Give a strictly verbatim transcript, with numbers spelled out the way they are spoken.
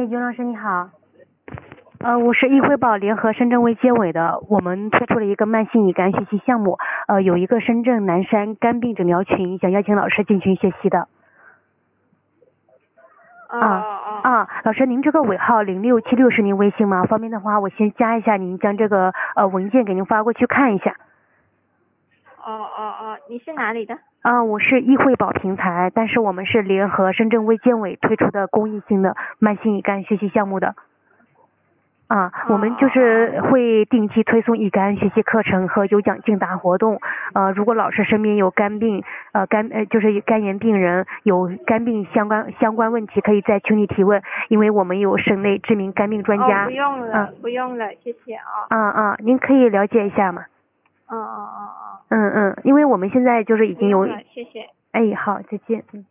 哎，袁老师你好。呃，我是易汇宝联合深圳卫健委的，我们推出了一个慢性乙肝学习项目，呃，有一个深圳南山肝病诊疗群，想邀请老师进群学习的。 啊啊啊，老师，您这个尾号零六七六是您微信吗？方便的话，我先加一下您，将这个呃文件给您发过去看一下。 哦哦哦，你是哪里的？ 啊，我是易汇宝平台，但是我们是联合深圳卫健委推出的公益性的慢性乙肝学习项目的。啊，我们就是会定期推送乙肝学习课程和有奖竞答活动。呃，如果老师身边有肝病，呃肝呃就是肝炎病人，有肝病相关相关问题，可以在群里提问，因为我们有省内知名肝病专家。 哦，不用了，嗯、不用了，谢谢啊。 啊啊，您可以了解一下嘛。 哦哦哦哦。 嗯嗯，因为我们现在就是已经有。 不用了，谢谢。 哎，好，再见。嗯。